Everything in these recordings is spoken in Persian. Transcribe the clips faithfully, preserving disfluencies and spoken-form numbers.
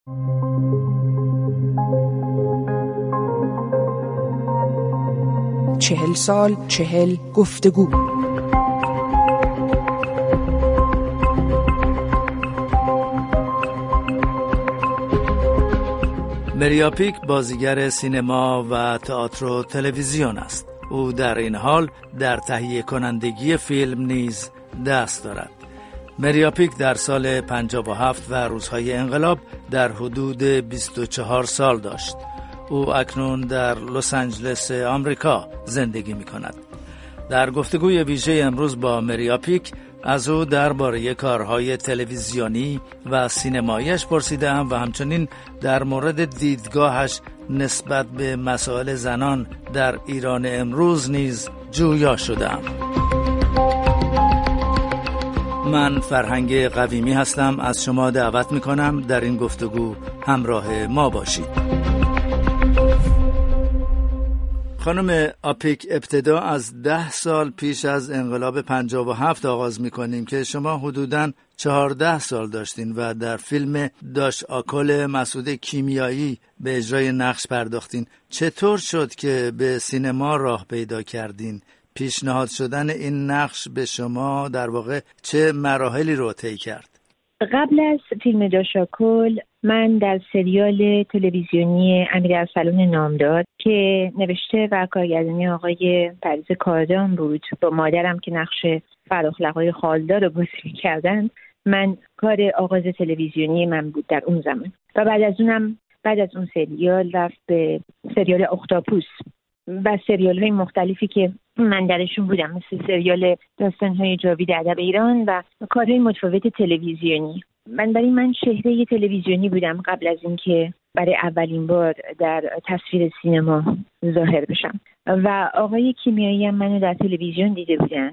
چهل سال چهل گفتگو. مریا پیک بازیگر سینما و تئاتر و تلویزیون است. او در این حال در تهیه کنندگی فیلم نیز دست دارد. مریا پیک در سال پنجاه و هفت و روزهای انقلاب در حدود بیست و چهار سال داشت. او اکنون در لس آنجلس آمریکا زندگی می کند. در گفتگوی ویژه امروز با مریا پیک از او درباره کارهای تلویزیونی و سینماییش پرسیدم و همچنین در مورد دیدگاهش نسبت به مسائل زنان در ایران امروز نیز جویا شدم. من فرهنگ قویمی هستم، از شما دعوت می کنم در این گفتگو همراه ما باشید. خانم آپیک، ابتدا از ده سال پیش از انقلاب پنجاه و هفت آغاز می کنیم که شما حدوداً چهارده سال داشتین و در فیلم داش آکل مسعود کیمیایی به اجرای نقش پرداختین. چطور شد که به سینما راه پیدا کردین؟ پیشنهاد شدن این نقش به شما در واقع چه مراحلی رو طی کرد؟ قبل از فیلم داش آکل من در سریال تلویزیونی امیرارسلان نامدار که نوشته و کارگردانی آقای پرویز کاردان بود، با مادرم که نقش فراخلقای خالدار رو بازی می‌کردن، من کار آغاز تلویزیونی من بود در اون زمان. و بعد از اونم بعد از اون سریال رفت به سریال اختاپوس و سریال‌های مختلفی که من درشون بودم، مثل سریال داستان‌های جاوید ادب ایران و کارهای متفاوت تلویزیونی. من برای من چهره تلویزیونی بودم قبل از اینکه برای اولین بار در تصویر سینما ظاهر بشم. و آقای کیمیایی هم منو در تلویزیون دیده بودن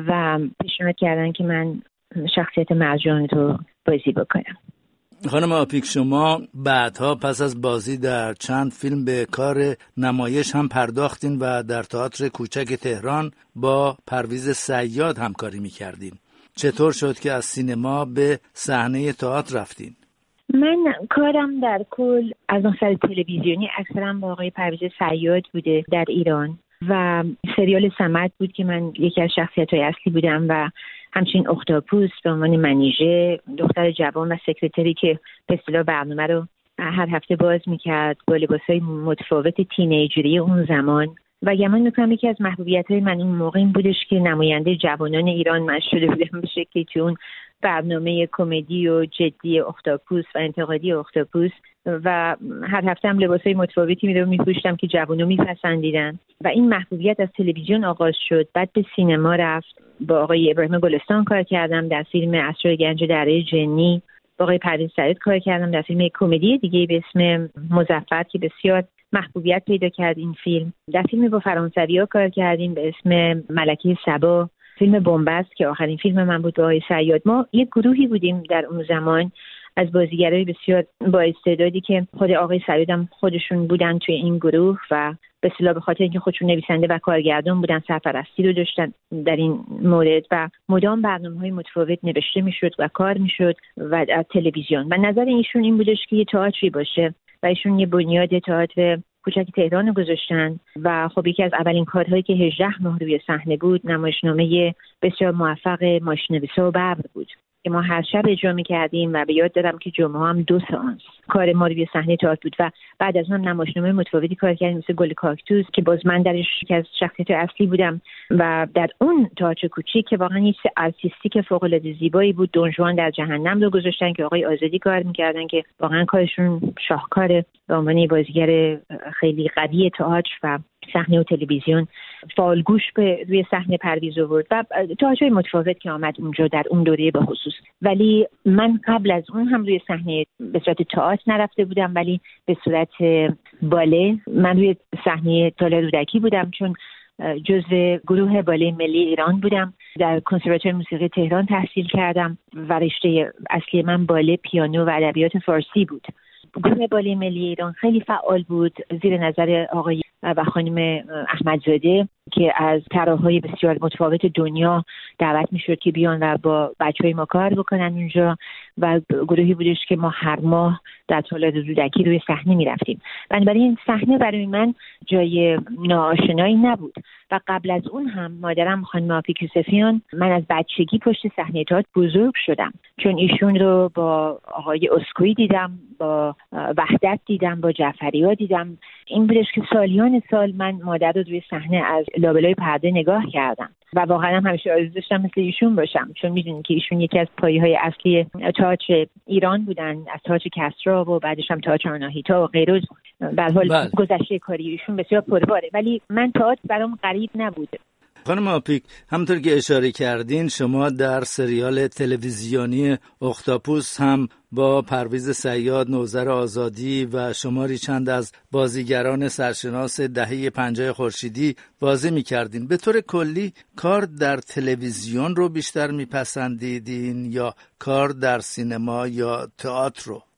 و پیشنهاد کردن که من شخصیت مرجان رو بازی بکنم. خانم آپیک، شما بعدها پس از بازی در چند فیلم به کار نمایش هم پرداختین و در تئاتر کوچک تهران با پرویز صیاد همکاری می‌کردین. چطور شد که از سینما به صحنه تئاتر رفتین؟ من کارم در کل از نظر تلویزیونی اکثرا با آقای پرویز صیاد بوده در ایران و سریال صمد بود که من یکی از شخصیت‌های اصلی بودم و همچنین اختاپوس به عنوان منیژه، دختر جوان و سکرتری که به اصطلاح برنامه رو هر هفته باز میکرد با لباسای متفاوت تینیجری اون زمان. و گمان میکنم یکی از محبوبیت‌های من اون موقع این بودش که نماینده جوانان ایران من شده بودم به شکلی که اون برنامه کمدی و جدی اختاپوس و انتقادی اختاپوس و هر هفته هم لباسای متفاوتی می‌دادم می‌پوشیدم که جوانو می‌پسندیدن و این محبوبیت از تلویزیون آغاز شد. بعد به سینما رفت، با آقای ابراهیم گلستان کار کردم در فیلم اسرار گنج دره جنی، با آقای پرویز صیاد کار کردم در فیلم کمدی دیگه به اسم مظفر که بسیار محبوبیت پیدا کرد این فیلم. در فیلم با فرانسوی‌ها کار کردیم به اسم ملکه سبا، فیلم بنبست که آخرین فیلم من بود با آقای صیاد. ما یک گروهی بودیم در اون زمان از بازیگرای بسیار با استعدادی که خود آقای صیاد هم خودشون بودن توی این گروه و به اصطلاح به خاطر اینکه خودشون نویسنده و کارگردان بودن سرپرستی رو داشتن در این مورد و مدام برنامه‌های متفاوت نوشته میشد و کار میشد و در تلویزیون. و نظر ایشون این بودش که یه تئاتری باشه و ایشون یه بنیاد تئاتر کوچک تهران رو گذاشتن و خب یکی از اولین کارهایی که هجده ماه روی صحنه بود نمایشنامه بسیار موفق ماشین‌نویسا و ببر بود که ما هر شب اجرا می‌کردیم و به یاد دارم که جمعه هم دو سانس کار ما روی صحنه تئاتر بود و بعد از اون نمایشنامه متفاوتی کار کردیم مثل گل کاکتوس که باز من درش یکی از شخصیت اصلی بودم و در اون تئاتر کوچیک که واقعا یه آرتیستیک فوق‌العاده زیبایی بود، دون ژوان در جهنم رو گذاشتن که آقای آزادی کار می‌کردن که واقعا کارشون شاهکاره به عنوان بازیگر خیلی قوی تئاتر و صحنه و تلویزیون فالگوش به روی صحنه پرویز آورد و تئاتر متفاوت که آمد اونجا در اون دوره به خصوص. ولی من قبل از اون هم روی صحنه به صورت تئاتر نرفته بودم ولی به صورت باله من روی صحنه تالار رودکی بودم چون جزو گروه باله ملی ایران بودم. در کنسرواتوار موسیقی تهران تحصیل کردم و رشته اصلی من باله، پیانو و ادبیات فارسی بود. گروه باله ملی ایران خیلی فعال بود زیر نظر آقای و خانم احمدزاده که از طراحهای بسیار متفاوت دنیا دعوت میشد که بیان و با بچهای ما کار بکنن اونجا و گروهی بودش که ما هر ماه در تولد رودکی روی صحنه می‌رفتیم. بنابراین صحنه برای من جای ناآشنایی نبود و قبل از اون هم مادرم خانم آپیک یوسفیان، من از بچگی پشت صحنه تئاتر بزرگ شدم، چون ایشون رو با آقای اسکوئی دیدم، با وحدت دیدم، با جعفری‌ها دیدم. این بودش که سالیان سال من مادر رو روی صحنه از لابلای پرده نگاه کردم و واقعا هم همیشه آرزو داشتم مثل ایشون باشم، چون میدونید که ایشون یکی از پایه‌های اصلی تئاتر ایران بودن، از تئاتر کسری و بعدش هم تئاتر آناهیتا و غیره. به هر حال گذشته کاری ایشون بسیار پرباره، ولی من تئاتر برام غریب نبود. خانم آپیک، همونطور که اشاره کردین شما در سریال تلویزیونی اختاپوس هم با پرویز صیاد، نوذر آزادی و شماری چند از بازیگران سرشناس دهه پنجاه خورشیدی بازی می‌کردین. به طور کلی کار در تلویزیون رو بیشتر می‌پسندیدین یا کار در سینما یا تئاتر رو؟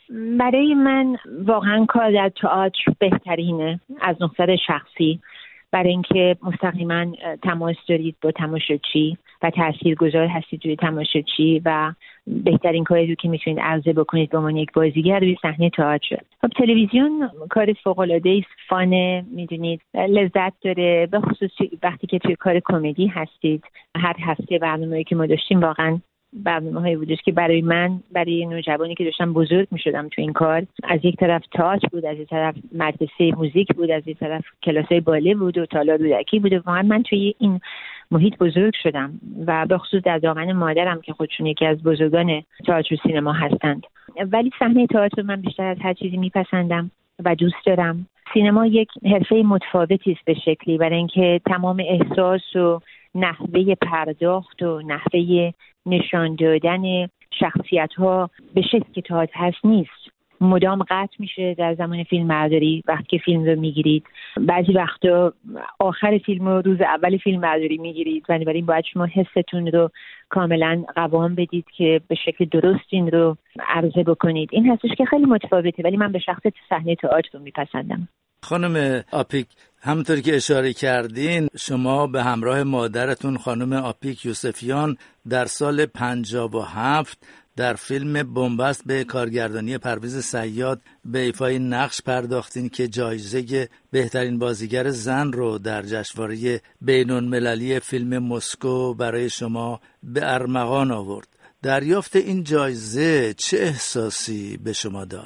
برای من واقعا کار در تئاتر بهترینه از نظر شخصی، برای اینکه مستقیما تماس دارید با تماشاچی و تاثیرگذار هستید روی تماشاچی و بهترین کاری رو که میتونید عرضه بکنید به عنوان یک بازیگر روی صحنه تئاتر. خب تلویزیون کار فوق‌العاده است، فانه، میدونید لذت داره، به خصوص وقتی که توی کار کمدی هستید. هر هفته برنامه‌ای که ما داشتیم واقعا برنامه‌هایی بودش که برای من، برای نوجوانی که داشتم بزرگ می‌شدم تو این کار، از یک طرف تئاتر بود، از یک طرف مدرسه موزیک بود، از یک طرف کلاسای باله بود و تالار رودکی بود و واقعا من توی این محیط بزرگ شدم و به خصوص در دامن مادرم که خودشون یکی از بزرگان تئاتر و سینما هستند. ولی صحنه تئاتر من بیشتر از هر چیزی میپسندم و دوست دارم. سینما یک حرفه متفاوتی است به شکلی، برای اینکه تمام احساس و نحوه پرداخت و نحوه نشان دادن شخصیت‌ها به شکلی که تئاتر هست نیست. مدام قطع میشه در زمان فیلم برداری وقتی که فیلم رو میگیرید. بعضی وقتا آخر فیلم رو روز اول فیلم برداری میگیرید، بنابراین باید شما حستون رو کاملا قوام بدید که به شکل درست این رو عرضه بکنید. این هستش که خیلی متفاوته، ولی من به شخص صحنه تئاتر رو میپسندم. خانم آپیک، همونطوری که اشاره کردین شما به همراه مادرتون خانم آپیک یوسفیان در سال پنجاه و هفت در فیلم بنبست به کارگردانی پرویز صیاد به ایفای نقش پرداختین که جایزه بهترین بازیگر زن رو در جشنواره بین‌المللی فیلم مسکو برای شما به ارمغان آورد. دریافت این جایزه چه احساسی به شما داد؟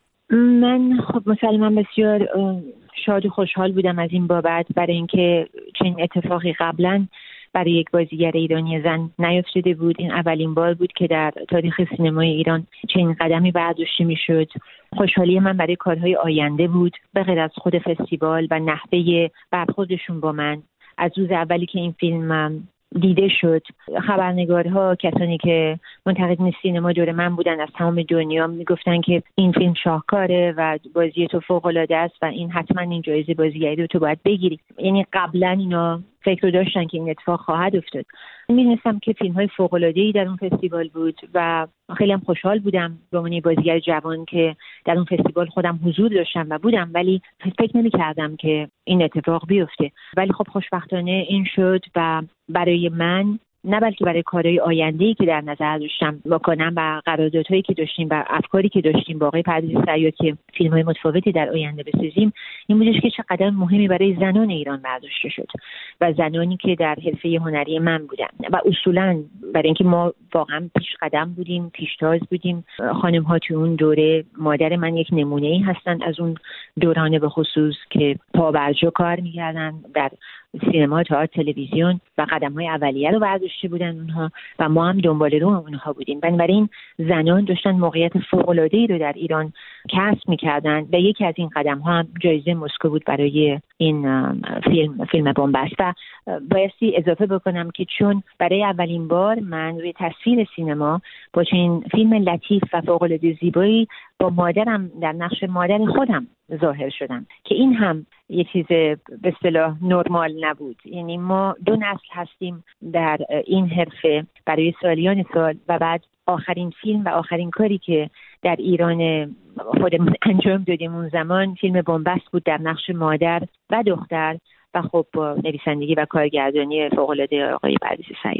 من خب مسلماً بسیار شاد و خوشحال بودم از این بابت، برای اینکه چنین اتفاقی قبلاً برای یک بازیگر ایرانی زن نیفتاده بود. این اولین بار بود که در تاریخ سینمای ایران چنین قدمی برداشته میشد. خوشحالی من برای کارهای آینده بود، به غیر از خود فستیوال و نحوه برخوردشون با من. از روز اولی که این فیلم دیده شد، خبرنگارها، کسانی که منتقدین سینما دور من بودن از تمام دنیا میگفتن که این فیلم شاهکاره و بازی تو فوق‌العاده است و این حتما این جایزه بازیگری رو تو باید بگیری. یعنی قبلا اینا فکر رو داشتن که این اتفاق خواهد افتاد. می‌دونستم که فیلم‌های فوق‌العاده‌ای در اون فستیوال بود و خیلی هم خوشحال بودم به عنوان بازیگر جوان که در اون فستیوال خودم حضور داشتم و بودم، ولی فکر نمی‌کردم که این اتفاق بیفته. ولی خب خوشبختانه این شد و برای من، نه بلکه برای کارهای آینده‌ای که در نظر داشتم بکنم و قراردادهایی که داشتیم و افکاری که داشتیم با آقای پرویز صیاد که فیلم‌های متفاوتی در آینده بسازیم، این بودش که چقدر مهمی برای زنان ایران برداشته شد و زنانی که در حرفه هنری من بودن و اصولاً برای اینکه ما واقعا پیش قدم بودیم، پیشتاز بودیم. خانم‌ها تو اون دوره، مادر من یک نمونه‌ای هستن از اون دوران به خصوص که پابرجا کار می‌کردن در سینما، تئاتر، تلویزیون و قدم‌های اولیه رو برداشته بودن اونها و ما هم دنبال رو اونها بودیم. بنابراین زنان داشتن موقعیت فوق‌العاده‌ای رو در ایران کسب می‌کردن و یکی از این قدم‌ها هم جایزه مسکو بود برای این فیلم فیلم بنبست. و بایستی اضافه بکنم که چون برای اولین بار من روی تصویر سینما با چنین فیلم لطیف و فوق‌العاده زیبایی با مادرم در نقش مادر خودم ظاهر شدم که این هم یه چیز به اصطلاح نرمال نبود. یعنی ما دو نسل هستیم در این حرفه برای سالیان سال و بعد آخرین فیلم و آخرین کاری که در ایران خودمون انجام دادیم اون زمان فیلم بنبست بود در نقش مادر و دختر و خب با نویسندگی و کارگردانی فوق‌العاده آقای پرویز صیاد.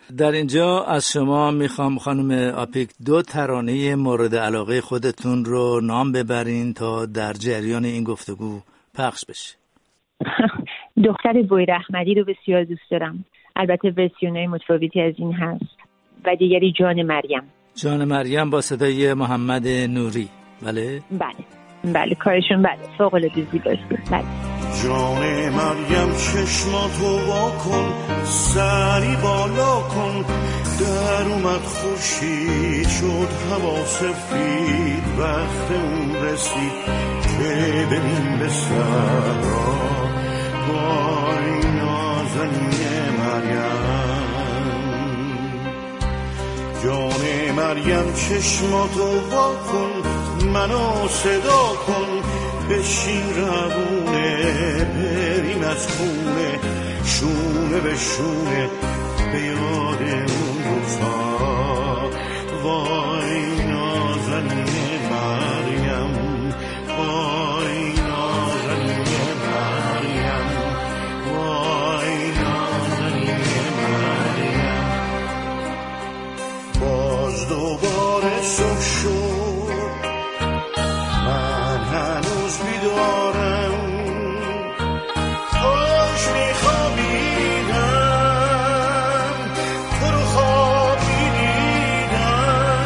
در اینجا از شما میخوام خانم آپیک دو ترانه مورد علاقه خودتون رو نام ببرین تا در جریان این گفتگو پخش بشه. دختر بویر احمدی رو بسیار دوست دارم، البته ورسیونای متفاوتی از این هست، و دیگری جان مریم. جان مریم با صدای محمد نوری. بله بله بله کارشون بله فوق العاده زیباست. بله. جان مریم چشماتو وا کن، سری بالا کن، در اومد خورشید شد هوا سفید، وقت اون رسید که ببین به صحرا، وای نازنین مریم. جان مریم چشماتو وا کن، منو صدا کن، بشین روونه بریم از خونه، شونه به شونه به یاد اون روزها، وای نازنین مریم، وای نازنین مریم، وای نازنین مریم. باز دوباره صبح شد، من هنوز بیدارم، کاش میخوابیدم، تو رو خواب میدیدم،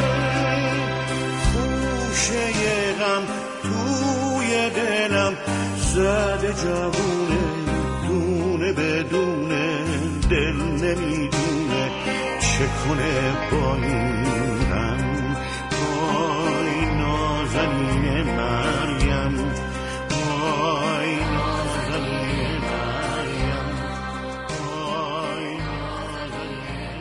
خوشه غم توی دلم زده جوونه، دونه بدونه دل نمیدونه چه کنه با این غم، وای نازنین مریم، وای نازنین مریم، وای نازنین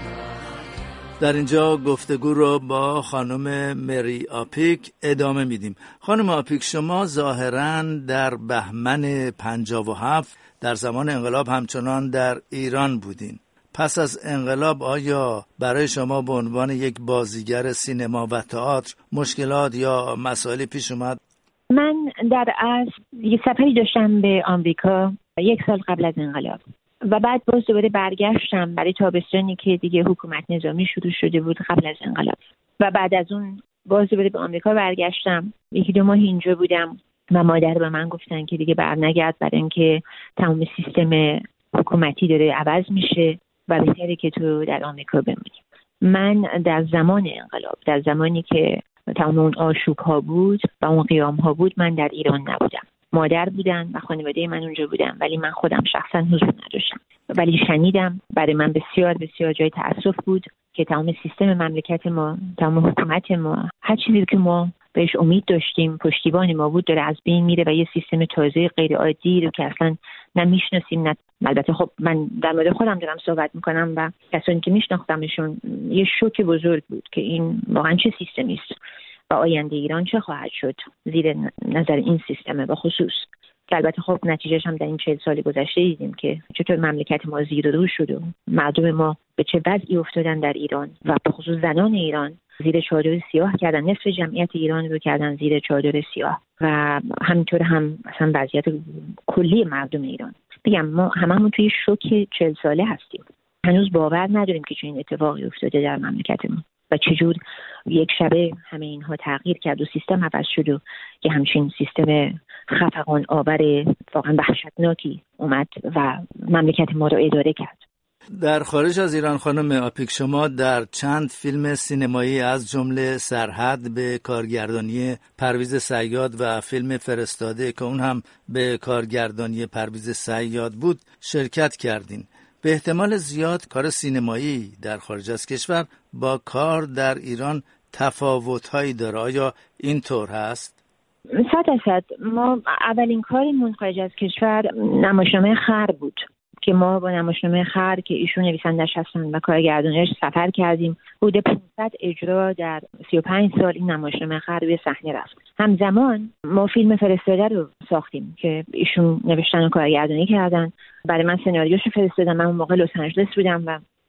مریم. در اینجا گفتگو رو با خانم مری آپیک ادامه میدیم. خانم آپیک، شما ظاهراً در بهمن پنجاه و هفت در زمان انقلاب همچنان در ایران بودین. پس از انقلاب آیا برای شما به عنوان یک بازیگر سینما و تئاتر مشکلات یا مسائلی پیش اومد؟ من در اصل یه سفری داشتم به آمریکا یک سال قبل از انقلاب و بعد باز دوباره برگشتم برای تابستانی که دیگه حکومت نظامی شروع شده بود قبل از انقلاب، و بعد از اون باز دوباره به آمریکا برگشتم. یکی دو ماه اینجا بودم و مادر به من گفتن که دیگه برنگرد، برای اینکه تمام سیستم حکومتی داره عوض میشه و بهتره که تو در آمریکا بمونی. من در زمان انقلاب، در زمانی که تمام اون آشوب ها بود و اون قیام ها بود، من در ایران نبودم. مادر بودن و خانواده من اونجا بودن، ولی من خودم شخصا حضور نداشتم. ولی شنیدم، برای من بسیار بسیار جای تأسف بود که تمام سیستم مملکت ما، تمام حکومت ما، هر چیزی که ما بهش امید داشتیم، پشتیبان ما بود، داره از بین میره و یه سیستم تازه غیر عادی رو که اصلا نمیشناسیم. نه البته خب من در مورد خودم دارم صحبت میکنم و کسانی که میشناختمشون، یه شوک بزرگ بود که این واقعا چه سیستمی است و آینده ایران چه خواهد شد زیر نظر این سیستم به خصوص. که البته خب نتیجهش هم در این چهل سال گذشته دیدیم که چطور مملکت ما زیر و رو شد و مردم ما به چه وضعی افتادن در ایران و به خصوص زنان ایران زیر چادر سیاه کردن، نصف جمعیت ایران رو کردن زیر چادر سیاه و همینطور هم مثلا وضعیت کلی مردم ایران. بگم ما هممون توی شوک چهل ساله هستیم، هنوز باور نداریم که چنین اتفاقی افتاده در مملکت ما و چجور یک شبه همه اینها تغییر کرد و سیستم عوض شد و که همچین سیستم خفقان آور واقعا وحشتناکی اومد و مملکت ما رو اداره کرد. در خارج از ایران خانم آپیک، شما در چند فیلم سینمایی از جمله سرحد به کارگردانی پرویز صیاد و فیلم فرستاده که اون هم به کارگردانی پرویز صیاد بود شرکت کردین. به احتمال زیاد کار سینمایی در خارج از کشور با کار در ایران تفاوت‌هایی داره. آیا این طور هست؟ صد درصد. ما اولین کارمون خارج از کشور نمایشنامه خر بود که ما با نمایشنامه خر که ایشون نویسندش هستن و کارگردانش سفر کردیم. حدود پانصد اجرا در سی و پنج سال این نمایشنامه خر روی صحنه رفت. همزمان ما فیلم فرستاده رو ساختیم که ایشون نوشتن و کارگردانی کردن. برای من سناریوش فرستادن. من اون موقع لس آنجلس بودم و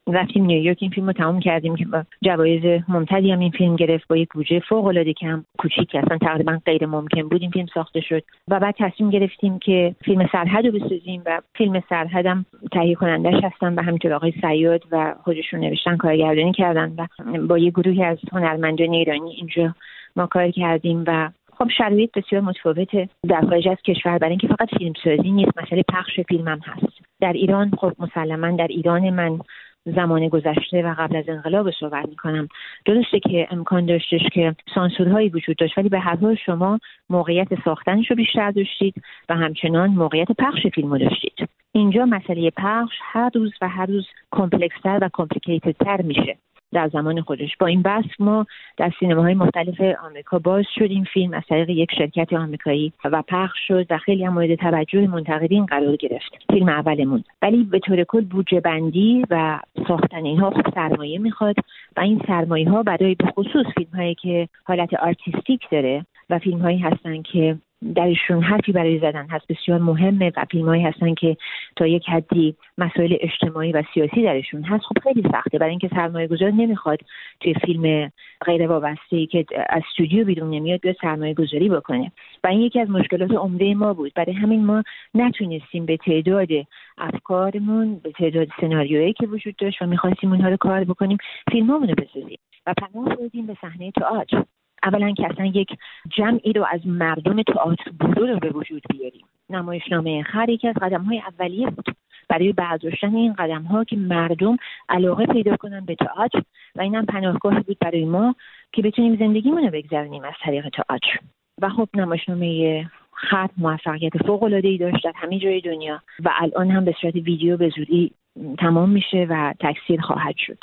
رفتیم نیویورک، این فیلم رو تمام کردیم که با جوایز ممتازی هم این فیلم گرفت، با یک بودجه فوق‌العاده کم کوچیک که اصلا تقریبا غیر ممکن بود این فیلم ساخته شد. و بعد تصمیم گرفتیم که فیلم سرحد رو بسازیم و فیلم سرحدم تهیه کنندش هستن و همینطور آقای صیاد و خودشون نوشتن، کارگردانی کردن و با یه گروهی از هنرمندان ایرانی اینجا ما کار کردیم. و خب شرایط بسیار متفاوته در خارج از کشور، برای اینکه فقط فیلم سازی نیست، مسئله پخش فیلم هم هست. در ایران خب مسلماً در ایران من زمان گذشته و قبل از انقلاب صحبت می‌کنم، درسته که امکان داشتش که سانسورهایی وجود داشت، ولی به هر حال شما موقعیت ساختنش رو بیشتر داشتید و همچنان موقعیت پخش فیلم رو داشتید. اینجا مسئله پخش هر روز و هر روز کمپلکس‌تر و کامپلیکیتدتر میشه در زمان خودش. با این بحث ما در سینماهای مختلف آمریکا باز شدیم، فیلم از طریق یک شرکت آمریکایی و پخش شد و خیلی هم مورد توجه منتقدین قرار گرفت فیلم اولمون. ولی به طور کل بودجه بندی و ساختن اینها خب سرمایه میخواد و این سرمایه ها برای به خصوص فیلم هایی که حالت آرتیستیک داره و فیلم هایی هستن که درشون حرفی برای زدن هست بسیار مهمه و فیلمایی هستن که تا یک حدی مسائل اجتماعی و سیاسی درشون هست، خب خیلی سخته برای اینکه سرمایه گذار نمیخواد توی فیلم غیر وابسته‌ای که از استودیو بیرون نمیاد بیاد سرمایه گذاری بکنه و این یکی از مشکلات عمده ما بود. برای همین ما نتونستیم به تعداد افکارمون، به تعداد سناریویی که وجود داشت و میخواستیم اونها رو کار بکنیم فیلمامون رو بسازیم و پناه بردیم به صحنه تئاتر. اولا که اصلا یک جمعی رو از مردم تئاتر بودو رو به وجود بیاریم. نمایشنامه خر یکی از قدم‌های اولیه بود برای برداشتن این قدم‌ها که مردم علاقه پیدا کنن به تئاتر و اینم پناهگاهی بود برای ما که بتونیم زندگیمون رو بگذرونیم از طریق تئاتر. و خب نمایشنامه خر موفقیت فوق‌العاده‌ای داشت در همه جای دنیا و الان هم به صورت ویدیو به زودی تمام میشه و تکثیر خواهد شد.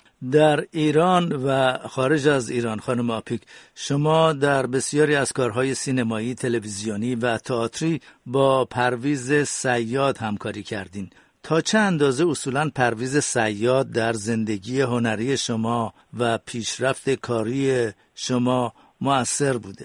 در ایران و خارج از ایران خانم آپیک، شما در بسیاری از کارهای سینمایی، تلویزیونی و تئاتری با پرویز صیاد همکاری کردین. تا چه اندازه اصولاً پرویز صیاد در زندگی هنری شما و پیشرفت کاری شما مؤثر بوده؟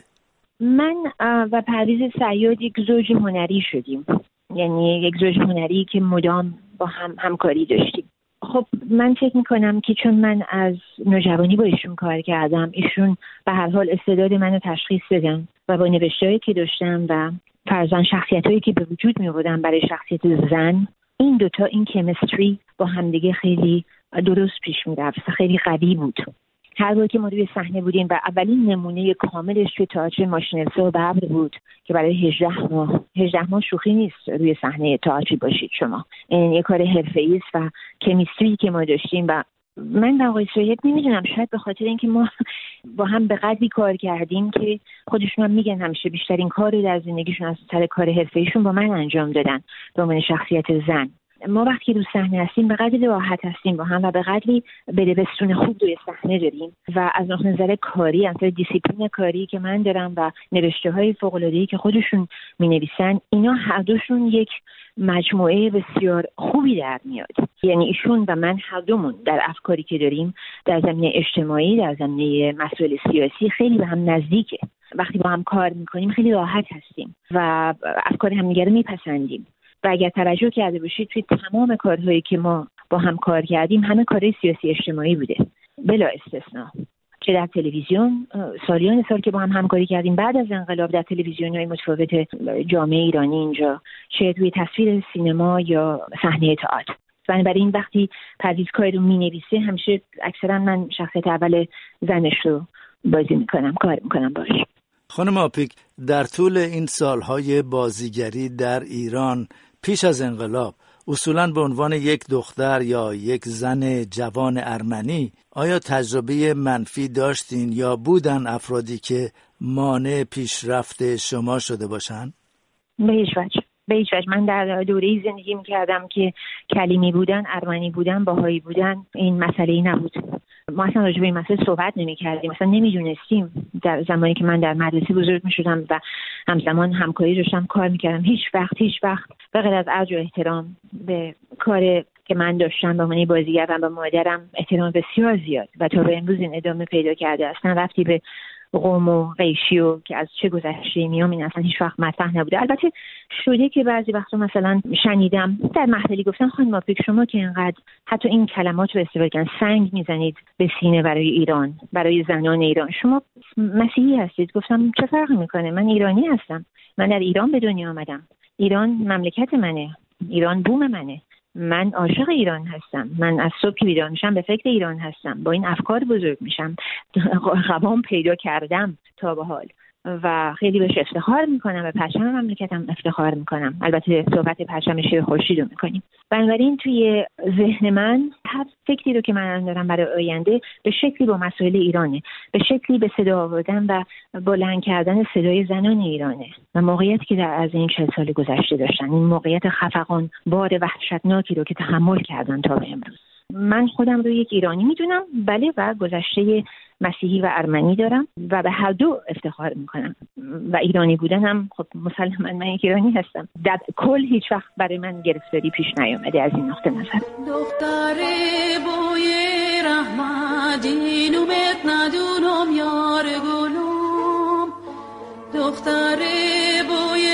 من و پرویز صیاد یک زوج هنری شدیم، یعنی یک زوج هنری که مدام با هم همکاری داشتیم. خب من فکر میکنم که چون من از نوجوانی با ایشون کار کردم، ایشون به هر حال استعداد منو تشخیص دادن و با نوشته‌هایی که داشتم و فرضاً شخصیتایی که به وجود می‌آوردن برای شخصیت زن، این دوتا این کیمستری با همدیگه خیلی درست پیش می‌رفت، خیلی قوی بود. هر بار که ما روی صحنه بودیم و اولین نمونه کاملش توی تئاتر ماشین‌السا و ببر بود که برای هجده ماه هجده ماه شوخی نیست روی صحنه تئاتری باشید شما. این یک کار حرفه‌ای است و کمیستری که ما داشتیم و من و آقای صیاد نمیدونم، شاید به خاطر اینکه ما با هم به قدری کار کردیم که خودشون هم میگن همیشه بیشترین کار رو در زندگیشون از سر کار حرفه‌ایشون با من انجام دادن به عنوان شخصیت زن. ما وقتی رو صحنه هستیم به قدری راحت هستیم با هم و به قدری بدبستون خوب روی صحنه داریم و از نظر کاری، از نظر دیسیپلین کاری که من دارم و نوشته‌های فوق‌العاده‌ای که خودشون می‌نویسن، اینا هر دوشون یک مجموعه بسیار خوبی در میاد. یعنی ایشون و من هر دومون در افکاری که داریم در زمینه اجتماعی، در زمینه مسائل سیاسی خیلی به هم نزدیکه. وقتی با هم کار می‌کنیم خیلی راحت هستیم و افکار همدیگه رو میپسندیم. و اگر توجه کرده باشید توی تمام کارهایی که ما با هم کار کردیم همه کارهای سیاسی اجتماعی بوده بلا استثنا، چه در تلویزیون سالیان سال که با هم همکاری کردیم بعد از انقلاب در تلویزیون‌های متفاوت جامعه ایرانی اینجا، چه توی تصویر سینما یا صحنه تئاتر. بنابراین وقتی پرویز کاری رو می‌نویسه همیشه اکثرا من شخصیت اول زنش رو بازی می‌کنم، کار می‌کنم باش. خانم آپیک، در طول این سالهای بازیگری در ایران پیش از انقلاب اصولاً به عنوان یک دختر یا یک زن جوان ارمنی آیا تجربه منفی داشتین یا بودن افرادی که مانع پیشرفت شما شده باشن؟ به هیچ وجه. به هیچ وجه. من در دوره‌ای زندگی می‌کردم که کلیمی بودن، ارمنی بودن، باهایی بودن این مسئله‌ای نبود. ما اصلا راجع به این مسئله صحبت نمی‌کردیم، اصلا نمی‌دونستیم. در زمانی که من در مدرسه بزرگ می‌شدم و همزمان همکاری داشتم کار می‌کردم، هیچ وقت هیچ وقت به غیر از ارج و احترام به کار که من داشتم به عنوان بازیگر و به مادرم احترام بسیار زیاد و تا به امروز این ادامه پیدا کرده. اصلا رفتی به قوم و قیشی و که از چه گذشته میام این اصلا هیچ وقت مطرح نبوده. البته شده که بعضی وقتا مثلا شنیدم در محفلی گفتن خانم آپیک شما که اینقدر حتی این کلمات رو استفاده کردن سنگ میزنید به سینه برای ایران، برای زنان ایران، شما مسیحی هستید. گفتم چه فرقی میکنه، من ایرانی هستم، من در ایران به دنیا آمدم، ایران مملکت منه، ایران بوم منه، من عاشق ایران هستم، من از صبح که بیدار میشم به فکر ایران هستم، با این افکار بزرگ میشم، قوام پیدا کردم تا به حال و خیلی بهش افتخار میکنم، به پرچم مملکتم افتخار میکنم. البته صحبت پرچم شیر خورشید رو میکنیم. بنابراین توی ذهن من هر فکری رو که من دارم برای آینده به شکلی با مسائل ایرانه، به شکلی به صدا آوردن و بلند کردن صدای زنان ایرانه و موقعیتی که در از این چهل سال گذشته داشتن، این موقعیت خفقان بار وحشتناکی رو که تحمل کردن تا به امروز. من خودم رو یک ایرانی میدونم، بله، و گذشته مسیحی و ارمنی دارم و به هر دو افتخار میکنم و ایرانی بودنم خب مسلماً من یک ایرانی هستم. در کل هیچ وقت برای من گرفتاری پیش نیامده از این نقطه نظر. دختر بوی رحمتی نوبت ندونم یار گلوم، دختر بوی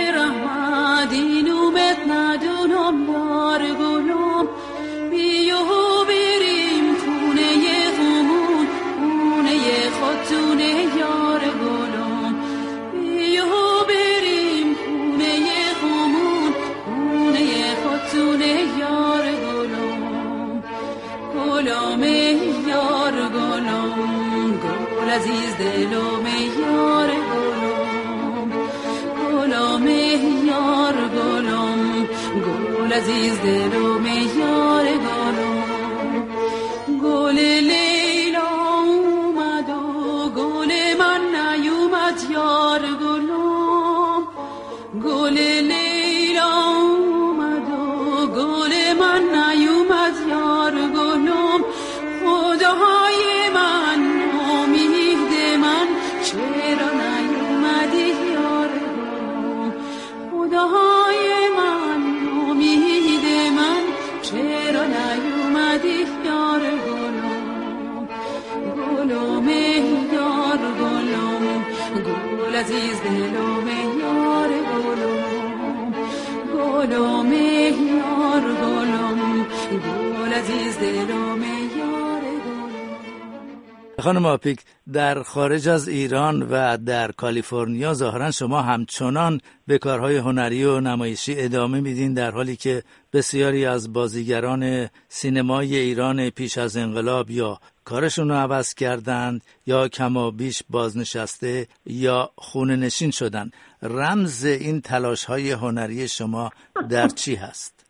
رحمتی نوبت ندونم یار گلوم، بیو بریم خونه خمون خونه خودتونه یار گلوم، بیو بریم خونه خمون خونه خودتونه یار گلوم، گلوم یار گلوم، گل عزیز دلوم یار گلوم، گلوم یار گلوم، گل عزیز دلوم یار گلوم، گل لیلا اومد و گل من نیومد یار گلوم، گل لیلا اومد و گل من نیومد یار گلوم، خدای من امید من چرا نیومدی یار گلوم، خدای من امید من چرا نیومدی یار گلوم، گلوم یار گلوم، گل عزیز دلوم یار گلوم، گلوم یار گلوم، گل عزیز دلوم یار گلوم. خانم آپیک، در خارج از ایران و در کالیفرنیا ظاهرا شما همچنان به کارهای هنری و نمایشی ادامه میدین، در حالی که بسیاری از بازیگران سینمای ایران پیش از انقلاب یا کارشون رو عوض کردند یا کما بیش بازنشسته یا خونه نشین شدن. رمز این تلاش‌های هنری شما در چی هست؟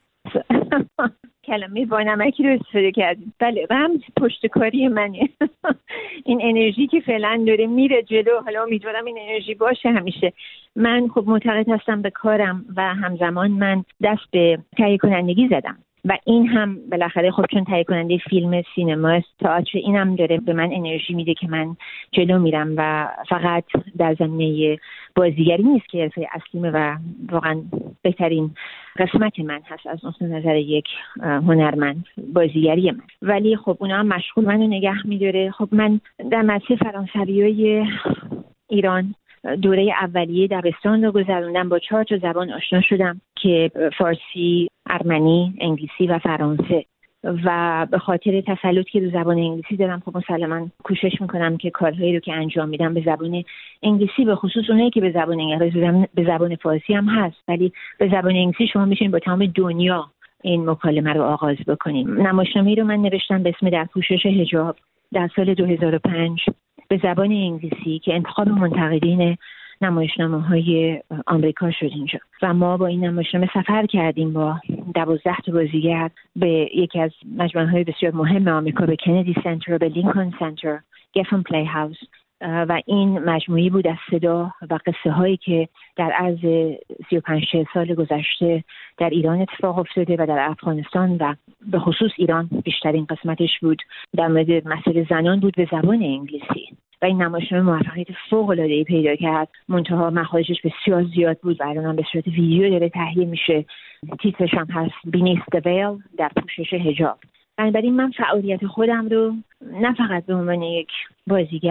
کلمه با نمکی رو استفاده کردیم. بله، رمز پشتکاری منه. این انرژی که فعلا داره میره جلو، حالا امیدوارم این انرژی باشه همیشه. من خب معتقد هستم به کارم و همزمان من دست به تهیه کنندگی زدم و این هم بالاخره خب چون تهیه کننده فیلم، سینما، تئاتر، اینم داره به من انرژی میده که من جلو میرم و فقط در زمینه بازیگری نیست که حرفه اصلیمه و واقعا بهترین قسمت من هست از نقطه نظر یک هنرمند، بازیگری من. ولی خب اونا هم مشغول منو نگه میداره. خب من در مدرسه فرانسویای ایران دوره اولیه دبستان رو گذروندم، با چهار تا زبان آشنا شدم که فارسی، ارمنی، انگلیسی و فرانسه و به خاطر تسلطی که رو زبان انگلیسی دارم خب مسلماً کوشش میکنم که کارهایی رو که انجام میدم به زبان انگلیسی، به خصوص اونایی که به زبان انگلیسی به زبان فارسی هم هست ولی به زبان انگلیسی شما میشین با تمام دنیا این مکالمه رو آغاز بکنیم. نمایشنامه‌ای رو من نوشتم به اسم در پوشش حجاب در سال دو هزار و پنج به زبان انگلیسی که انتخاب منتقدین نمایشنامه‌های آمریکا شد اینجا و ما با این نمایشنامه سفر کردیم با دوازده تا بازیگر به یکی از مجمع‌های بسیار مهم آمریکا، به کندی سنتر، به لینکن سنتر، گفن پلی هاوس و این مجموعی بود از صدا و قصه هایی که در عرض سی و پنج چهل سال گذشته در ایران اتفاق افتاده و در افغانستان و به خصوص ایران بیشترین قسمتش بود در مورد مسئله زنان بود به زبان انگلیسی و این نمایشنامه موفقیت فوق‌العاده‌ای پیدا کرد. منتها مخارجش بسیار زیاد بود و الان هم به صورت ویدیو داره تهیه میشه. تیترش هم هست Beneath the Veil، در پوشش حجاب. بنابراین من فعالیت خودم رو نه فقط به عنوان یک بازیگر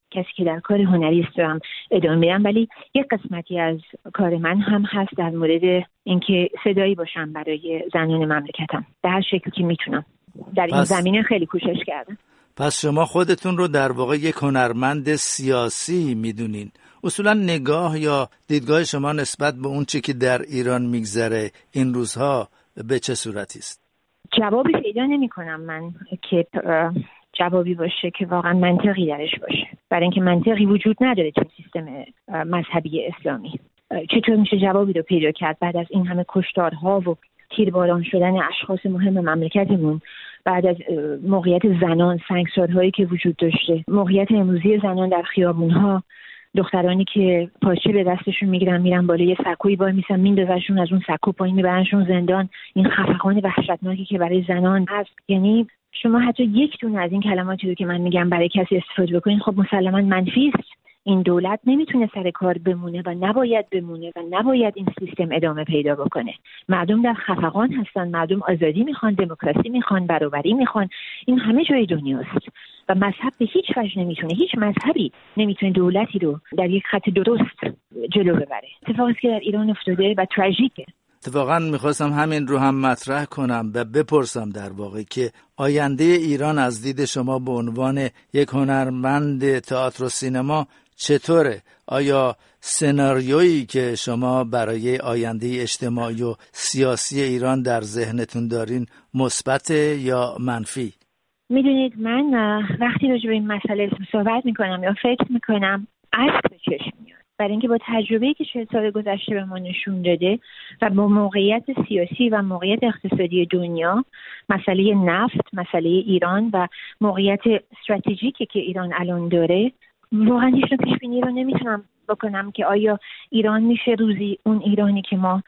کسی که در کار هنری است دارم ادامه میدم، ولی یک قسمتی از کار من هم هست در مورد اینکه صدایی باشم برای زنان مملکتم در هر شکلی که میتونم. در این پس... زمینه خیلی کوشش کردم. پس شما خودتون رو در واقع یک هنرمند سیاسی میدونین. اصولا نگاه یا دیدگاه شما نسبت به اون چی که در ایران میگذره این روزها به چه صورتی است؟ جوابی پیدا نمی کنم من که جوابی باشه که واقعا منطقی درش باشه، برای اینکه منطقی وجود نداره تو سیستم مذهبی اسلامی. چطور میشه جوابی رو پیدا کرد بعد از این همه کشتارها و تیرباران شدن اشخاص مهم مملکتمون، بعد از موقعیت زنان، سنگسارهایی که وجود داشته، موقعیت امروزی زنان در خیابونها، دخترانی که پاچه به دستشون میگیرن میرن بالای سکوی وای میسن میندازشون از اون سکو پایین میبرنشون زندان، این خفقان وحشتناکی که برای زنان هست. یعنی شما حتی یک دونه از این کلماتی رو که من میگم برای کسی استفاده بکنین خب مسلماً منفی است. این دولت نمیتونه سر کار بمونه و نباید بمونه و نباید این سیستم ادامه پیدا بکنه. مردم در خفقان هستن، مردم آزادی میخوان، دموکراسی میخوان، برابری میخوان. این همه جای دنیاست و مذهب به هیچ وجه نمیتونه، هیچ مذهبی نمیتونه دولتی رو در یک خط درست جلو ببره. اتفاقی که در ایران افتاده و تراژیکه. اتفاقا میخواستم همین رو هم مطرح کنم و بپرسم در واقع که آینده ایران از دید شما به عنوان یک هنرمند تئاتر و سینما چطوره؟ آیا سناریویی که شما برای آینده اجتماعی و سیاسی ایران در ذهنتون دارین مثبت یا منفی؟ میدونید من وقتی راجع به این مسئله صحبت میکنم یا فکر میکنم اشک به چشم میاد، برای اینکه با تجربه‌ای که چهل سال گذشته به ما نشون داده و با موقعیت سیاسی و موقعیت اقتصادی دنیا، مسئله نفت، مسئله ایران و موقعیت استراتژیکی که ایران الان داره، واقعا هیچ پیش بینی رو نمیتونم بکنم که آیا ایران میشه روزی اون ایرانی که ما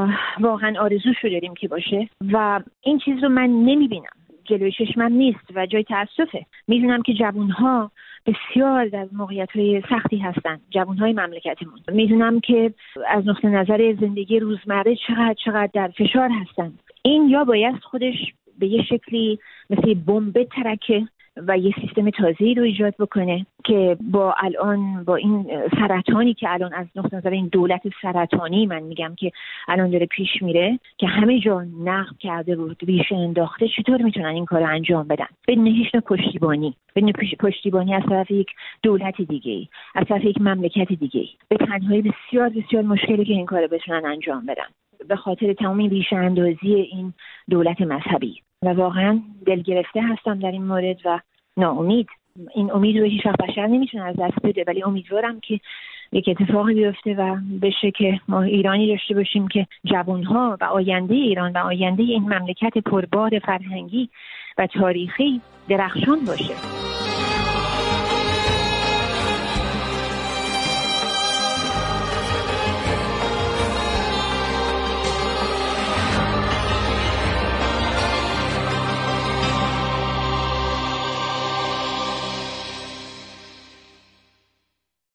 واقعا آرزوشو داریم که باشه. و این چیز رو من نمیبینم، جلوی چشمم نیست و جای تأسفه. میدونم که جوانها بسیار در موقعیت‌های سختی هستن، جوانهای مملکتمون. میدونم که از نقطه نظر زندگی روزمره چقدر چقدر در فشار هستن. این یا باید خودش به یه شکلی مثل بمب ترکه و یه سیستم تازه‌ای رو ایجاد بکنه که با الان با این سرطانی که الان از نقطه نظر این دولت سرطانی من میگم که الان داره پیش میره که همه جا نقد کرده بود، ریشه انداخته، چطور میتونن این کارو انجام بدن بدون هیچ نوع پشتیبانی، بدون پشتیبانی از طرف یک دولت دیگه‌ای، از طرف یک مملکت دیگه‌ای، به تنهایی بسیار بسیار مشکلی که این کارو بتونن انجام بدن به خاطر تمام ریشه اندازی این دولت مذهبی. و واقعا دلگرفته هستم در این مورد و ناامید. این امید رو هیچ وقت بشر نمیتونه از دست بده، ولی امیدوارم که یک اتفاقی بیفته و بشه که ما ایرانی داشته باشیم که جوانها و آینده ایران و آینده این مملکت پربار فرهنگی و تاریخی درخشان باشه.